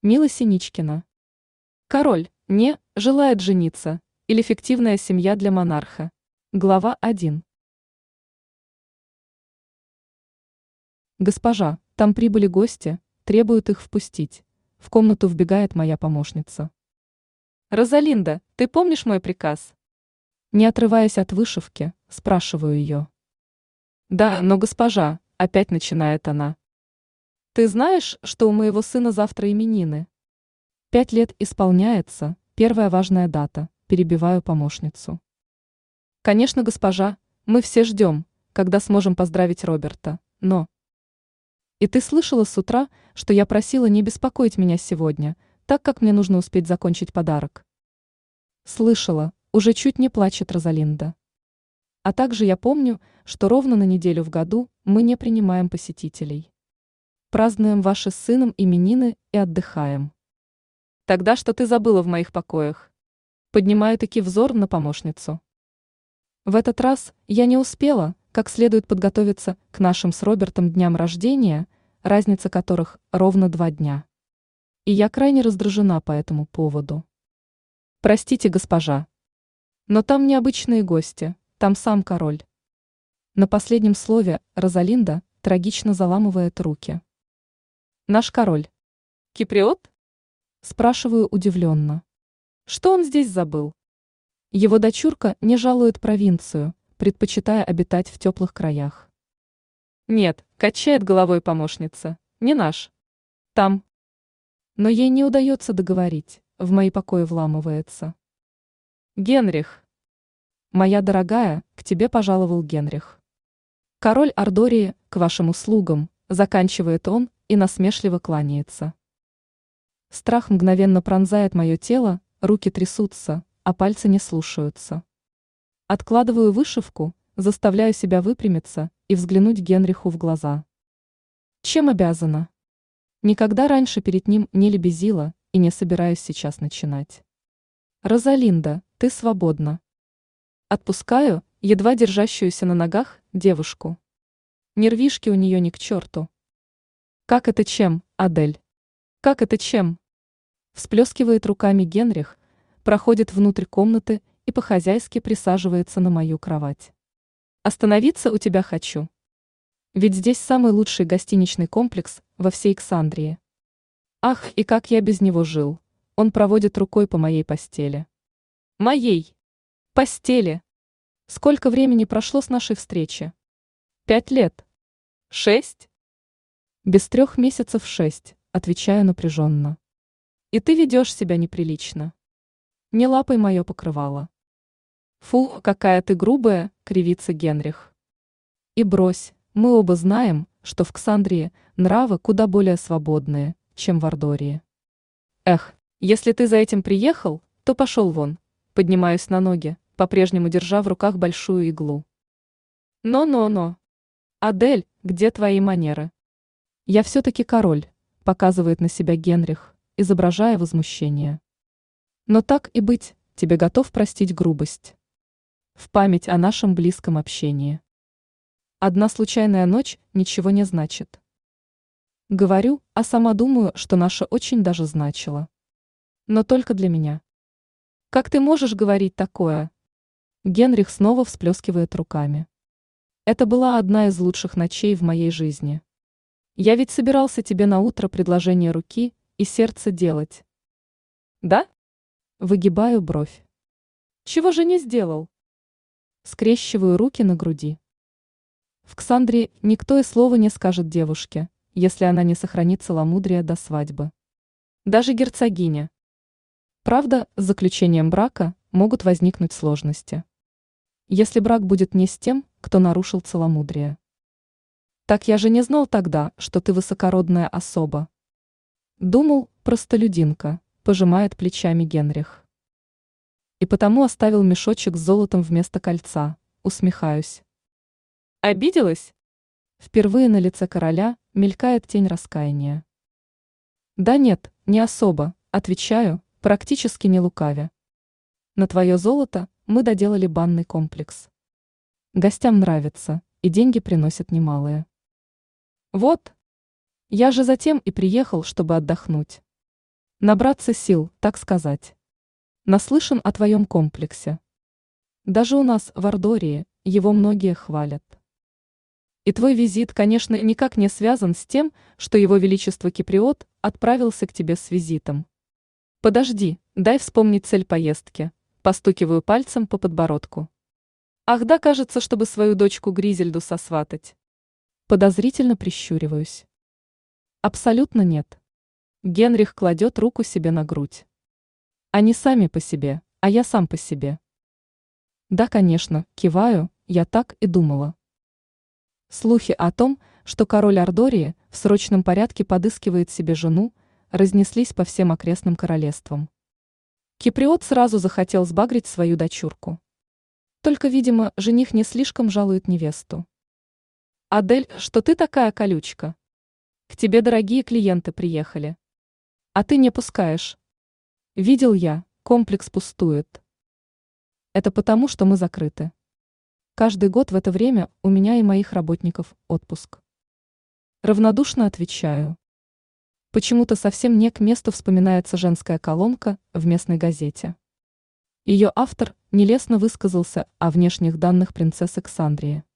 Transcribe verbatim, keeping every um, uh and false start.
Мила Синичкина. Король не желает жениться или фиктивная семья для монарха. Глава один. Госпожа, там прибыли гости, требуют их впустить. В комнату вбегает моя помощница. Розалинда, ты помнишь мой приказ? Не отрываясь от вышивки, спрашиваю ее. Да, но госпожа, опять начинает она. Ты знаешь, что у моего сына завтра именины? Пять лет исполняется, первая важная дата, перебиваю помощницу. Конечно, госпожа, мы все ждем, когда сможем поздравить Роберта, но... И ты слышала с утра, что я просила не беспокоить меня сегодня, так как мне нужно успеть закончить подарок? Слышала, уже чуть не плачет Розалинда. А также я помню, что ровно на неделю в году мы не принимаем посетителей. Празднуем ваши с сыном именины и отдыхаем. Тогда что ты забыла в моих покоях? Поднимаю таки взор на помощницу. В этот раз я не успела, как следует подготовиться к нашим с Робертом дням рождения, разница которых ровно два дня. И я крайне раздражена по этому поводу. Простите, госпожа. Но там необычные гости, там сам король. На последнем слове Розалинда трагично заламывает руки. Наш король. Киприот? Спрашиваю удивленно. Что он здесь забыл? Его дочурка не жалует провинцию, предпочитая обитать в теплых краях. Нет, качает головой помощница, не наш. Там. Но ей не удается договорить, в мои покои вламывается. Генрих. Моя дорогая, к тебе пожаловал Генрих. Король Ардории, к вашим услугам, заканчивает он и насмешливо кланяется. Страх мгновенно пронзает мое тело, руки трясутся, а пальцы не слушаются. Откладываю вышивку, заставляю себя выпрямиться и взглянуть Генриху в глаза. Чем обязана? Никогда раньше перед ним не лебезила и не собираюсь сейчас начинать. Розалинда, ты свободна. Отпускаю, едва держащуюся на ногах, девушку. Нервишки у нее ни к черту. Как это чем, Адель? Как это чем? Всплескивает руками Генрих, проходит внутрь комнаты и по-хозяйски присаживается на мою кровать. Остановиться у тебя хочу. Ведь здесь самый лучший гостиничный комплекс во всей Иксандрии. Ах, и как я без него жил. Он проводит рукой по моей постели. Моей постели. Сколько времени прошло с нашей встречи? Пять лет. Шесть? Без трех месяцев шесть, отвечаю напряженно. И ты ведешь себя неприлично. Не лапай мое покрывало. Фу, какая ты грубая, кривится Генрих. И брось, мы оба знаем, что в Ксандрии нравы куда более свободные, чем в Ардории. Эх, если ты за этим приехал, то пошел вон. Поднимаюсь на ноги, по-прежнему держа в руках большую иглу. Но-но-но. Адель, где твои манеры? Я все-таки король, показывает на себя Генрих, изображая возмущение. Но так и быть, тебе готов простить грубость. В память о нашем близком общении. Одна случайная ночь ничего не значит. Говорю, а сама думаю, что наша очень даже значила. Но только для меня. Как ты можешь говорить такое? Генрих снова всплескивает руками. Это была одна из лучших ночей в моей жизни. Я ведь собирался тебе на утро предложение руки и сердца делать. Да? Выгибаю бровь. Чего же не сделал? Скрещиваю руки на груди. В Ксандрии никто и слова не скажет девушке, если она не сохранит целомудрие до свадьбы. Даже герцогиня. Правда, с заключением брака могут возникнуть сложности. Если брак будет не с тем, кто нарушил целомудрие. Так я же не знал тогда, что ты высокородная особа. Думал, простолюдинка, пожимает плечами Генрих. И потому оставил мешочек с золотом вместо кольца, усмехаюсь. Обиделась? Впервые на лице короля мелькает тень раскаяния. Да нет, не особо, отвечаю, практически не лукавя. На твое золото мы доделали банный комплекс. Гостям нравится, и деньги приносят немалые. Вот. Я же затем и приехал, чтобы отдохнуть. Набраться сил, так сказать. Наслышан о твоем комплексе. Даже у нас в Ардории его многие хвалят. И твой визит, конечно, никак не связан с тем, что его величество Киприот отправился к тебе с визитом. Подожди, дай вспомнить цель поездки. Постукиваю пальцем по подбородку. Ах да, кажется, чтобы свою дочку Гризельду сосватать. Подозрительно прищуриваюсь. Абсолютно нет. Генрих кладет руку себе на грудь. Они сами по себе, а я сам по себе. Да, конечно, киваю, я так и думала. Слухи о том, что король Ардории в срочном порядке подыскивает себе жену, разнеслись по всем окрестным королевствам. Киприот сразу захотел сбагрить свою дочурку. Только, видимо, жених не слишком жалует невесту. «Адель, что ты такая колючка? К тебе дорогие клиенты приехали. А ты не пускаешь. Видел я, комплекс пустует. Это потому, что мы закрыты. Каждый год в это время у меня и моих работников отпуск». Равнодушно отвечаю. Почему-то совсем не к месту вспоминается женская колонка в местной газете. Ее автор нелестно высказался о внешних данных принцессы Ксандрии.